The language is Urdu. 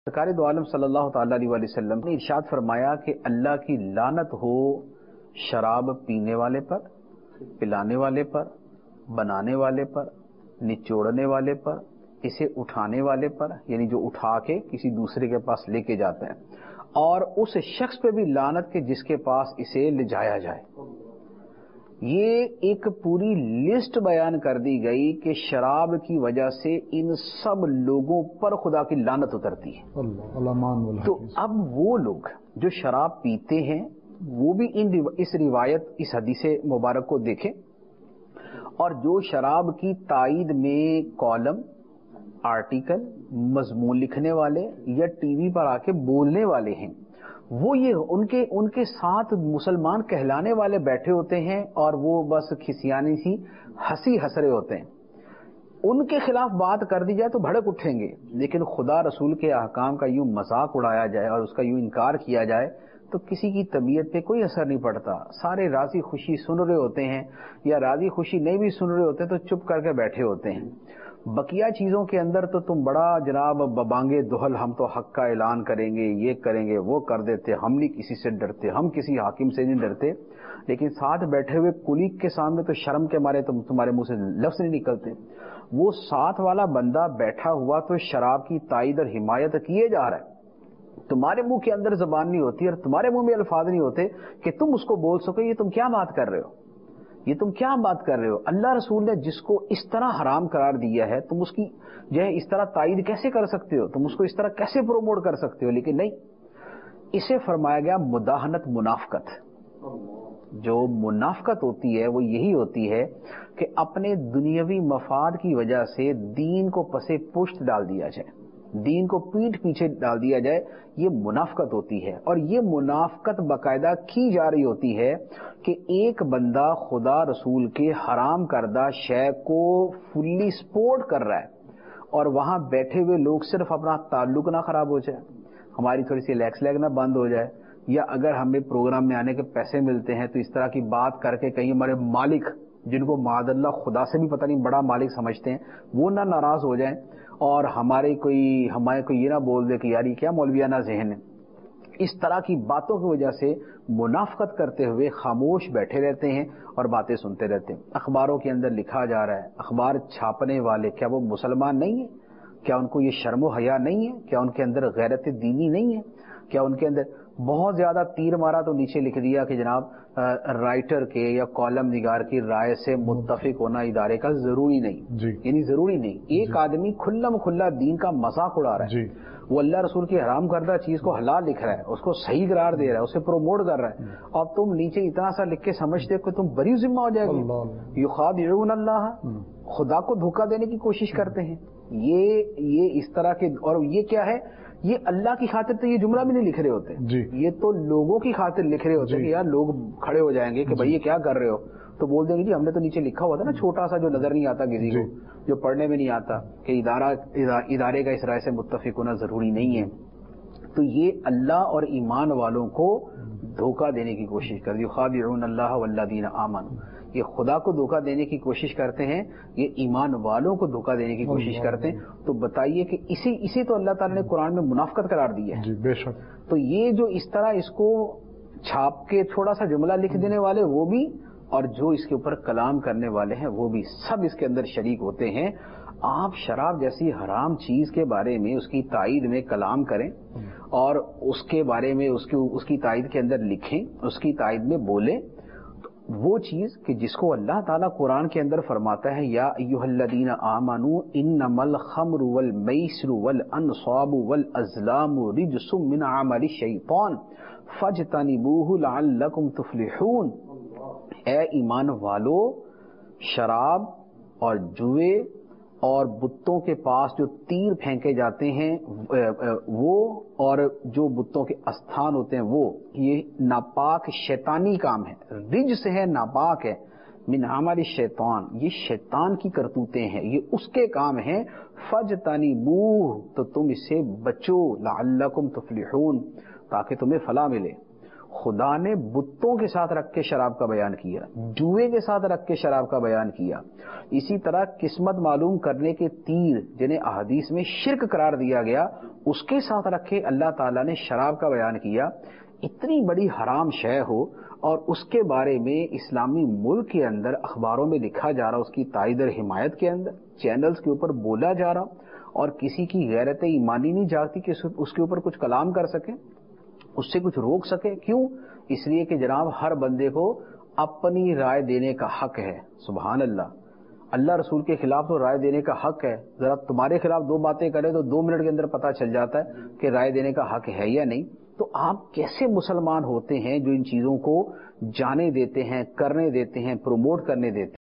سرکار دو عالم صلی اللہ تعالی علیہ وسلم نے ارشاد فرمایا کہ اللہ کی لعنت ہو شراب پینے والے پر، پلانے والے پر، بنانے والے پر، نچوڑنے والے پر، اسے اٹھانے والے پر، یعنی جو اٹھا کے کسی دوسرے کے پاس لے کے جاتا ہے، اور اس شخص پہ بھی لعنت کے جس کے پاس اسے لے جایا جائے۔ یہ ایک پوری لسٹ بیان کر دی گئی کہ شراب کی وجہ سے ان سب لوگوں پر خدا کی لعنت اترتی ہے۔ تو اب وہ لوگ جو شراب پیتے ہیں وہ بھی اس روایت، اس حدیث مبارک کو دیکھیں، اور جو شراب کی تائید میں کالم، آرٹیکل، مضمون لکھنے والے یا ٹی وی پر آ کے بولنے والے ہیں، وہ یہ ان کے ساتھ مسلمان کہلانے والے بیٹھے ہوتے ہیں اور وہ بس کھسیانی سی ہنسی ہنس رہے ہوتے ہیں۔ ان کے خلاف بات کر دی جائے تو بھڑک اٹھیں گے، لیکن خدا رسول کے احکام کا یوں مذاق اڑایا جائے اور اس کا یوں انکار کیا جائے تو کسی کی طبیعت پہ کوئی اثر نہیں پڑتا۔ سارے راضی خوشی سن رہے ہوتے ہیں، یا راضی خوشی نہیں بھی سن رہے ہوتے تو چپ کر کے بیٹھے ہوتے ہیں۔ بقیہ چیزوں کے اندر تو تم بڑا جناب ببانگے دہل، ہم تو حق کا اعلان کریں گے، یہ کریں گے، وہ کر دیتے، ہم نہیں کسی سے ڈرتے، ہم کسی حاکم سے نہیں ڈرتے، لیکن ساتھ بیٹھے ہوئے کلیگ کے سامنے تو شرم کے مارے تمہارے منہ سے لفظ نہیں نکلتے۔ وہ ساتھ والا بندہ بیٹھا ہوا تو شراب کی تائید اور حمایت کیے جا رہا ہے، تمہارے منہ کے اندر زبان نہیں ہوتی اور تمہارے منہ میں الفاظ نہیں ہوتے کہ تم اس کو بول سکو یہ تم کیا بات کر رہے ہو، یہ تم کیا بات کر رہے ہو۔ اللہ رسول نے جس کو اس طرح حرام قرار دیا ہے تم اس کی جو ہے اس طرح تائید کیسے کر سکتے ہو، تم اس کو اس طرح کیسے پروموٹ کر سکتے ہو؟ لیکن نہیں، اسے فرمایا گیا مداہنت، منافقت۔ جو منافقت ہوتی ہے وہ یہی ہوتی ہے کہ اپنے دنیاوی مفاد کی وجہ سے دین کو پسے پشت ڈال دیا جائے، دین کو پیٹھ پیچھے ڈال دیا جائے، یہ منافقت ہوتی ہے۔ اور یہ منافقت باقاعدہ کی جا رہی ہوتی ہے کہ ایک بندہ خدا رسول کے حرام کردہ شے کو فلی سپورٹ کر رہا ہے اور وہاں بیٹھے ہوئے لوگ صرف اپنا تعلق نہ خراب ہو جائے، ہماری تھوڑی سی لیکس لیگ نہ بند ہو جائے، یا اگر ہمیں پروگرام میں آنے کے پیسے ملتے ہیں تو اس طرح کی بات کر کے کہیں ہمارے مالک، جن کو معاذ اللہ خدا سے بھی پتہ نہیں بڑا مالک سمجھتے ہیں، وہ نہ ناراض ہو جائیں اور ہمارے کوئی یہ نہ بول دے کہ یار یہ کیا مولویانہ ذہن ہے۔ اس طرح کی باتوں کی وجہ سے منافقت کرتے ہوئے خاموش بیٹھے رہتے ہیں اور باتیں سنتے رہتے ہیں۔ اخباروں کے اندر لکھا جا رہا ہے، اخبار چھاپنے والے کیا وہ مسلمان نہیں ہیں؟ کیا ان کو یہ شرم و حیا نہیں ہے؟ کیا ان کے اندر غیرت دینی نہیں ہے؟ کیا ان کے اندر بہت زیادہ تیر مارا تو نیچے لکھ دیا کہ جناب رائٹر کے یا کالم نگار کی رائے سے متفق ہونا ادارے کا ضروری نہیں، یعنی ضروری نہیں۔ ایک آدمی کھلم کھلا دین کا مذاق اڑا رہا ہے، وہ اللہ رسول کی حرام کردہ چیز کو حلال لکھ رہا ہے، اس کو صحیح قرار دے رہا ہے، اسے پروموٹ کر رہا ہے، اور تم نیچے اتنا سا لکھ کے سمجھتے کہ تم بری ذمہ ہو جائے گے۔ یخادعون اللہ، خدا کو دھوکہ دینے کی کوشش کرتے ہیں۔ یہ اس طرح کے، اور یہ کیا ہے، یہ اللہ کی خاطر تو یہ جملہ بھی نہیں لکھ رہے ہوتے، یہ تو لوگوں کی خاطر لکھ رہے ہوتے کہ یار لوگ کھڑے ہو جائیں گے کہ بھائی یہ کیا کر رہے ہو، تو بول دیں گے جی ہم نے تو نیچے لکھا ہوا تھا نا چھوٹا سا جو نظر نہیں آتا کسی کو، جو پڑھنے میں نہیں آتا، کہ ادارے کا اس رائے سے متفق ہونا ضروری نہیں ہے۔ تو یہ اللہ اور ایمان والوں کو دھوکہ دینے کی کوشش کرتی ہے۔ یخادعون اللہ والذین آمنوا، یہ خدا کو دھوکہ دینے کی کوشش کرتے ہیں، یہ ایمان والوں کو دھوکہ دینے کی کوشش کرتے ہیں۔ تو بتائیے کہ اسے تو اللہ تعالیٰ نے قرآن میں منافقت قرار دی ہے۔ بے شک۔ تو یہ جو اس طرح اس کو چھاپ کے تھوڑا سا جملہ لکھ دینے والے وہ بھی، اور جو اس کے اوپر کلام کرنے والے ہیں وہ بھی، سب اس کے اندر شریک ہوتے ہیں۔ آپ شراب جیسی حرام چیز کے بارے میں اس کی تائید میں کلام کریں اور اس کے بارے میں اس کی تائید کے اندر لکھیں، اس کی تائید میں بولیں، وہ چیز کہ جس کو اللہ تعالیٰ قرآن کے اندر فرماتا ہے یا ایھا الذین آمنوا انما الخمر والمیسر والانصاب والازلام رجس من عمل الشیطان فاجتنبوہ لعلکم تفلحون۔ اے ایمان والو، شراب اور جوئے اور بتوں کے پاس جو تیر پھینکے جاتے ہیں وہ، اور جو بتوں کے استھان ہوتے ہیں وہ، یہ ناپاک شیطانی کام ہے، رجس ہے، ناپاک ہے، من عمل الشیطان، یہ شیطان کی کرتوتیں ہیں، یہ اس کے کام ہیں۔ فاجتنبوہ، تو تم اس سے بچو، لعلکم تفلحون، تاکہ تمہیں فلاح ملے۔ خدا نے بتوں کے ساتھ رکھ کے شراب کا بیان کیا، جوئے کے ساتھ رکھ کے شراب کا بیان کیا. اسی طرح قسمت معلوم کرنے کے تیر جنہیں احادیث میں شرک قرار دیا گیا، اس کے ساتھ رکھے اللہ تعالیٰ نے شراب کا بیان کیا. اتنی بڑی حرام شے ہو اور اس کے بارے میں اسلامی ملک کے اندر اخباروں میں لکھا جا رہا، اس کی تائید اور حمایت کے اندر چینلز کے اوپر بولا جا رہا، اور کسی کی غیرت ایمانی نہیں جاگتی کہ اس کے اوپر کچھ کلام کر سکے، اس سے کچھ روک سکے. کیوں؟ اس لیے کہ جناب ہر بندے کو اپنی رائے دینے کا حق ہے. سبحان اللہ. اللہ رسول کے خلاف تو رائے دینے کا حق ہے. ذرا تمہارے خلاف دو باتیں کرے تو 2 منٹ کے اندر پتہ چل جاتا ہے کہ رائے دینے کا حق ہے یا نہیں. تو آپ کیسے مسلمان ہوتے ہیں جو ان چیزوں کو جانے دیتے ہیں، کرنے دیتے ہیں، پروموٹ کرنے دیتے ہیں؟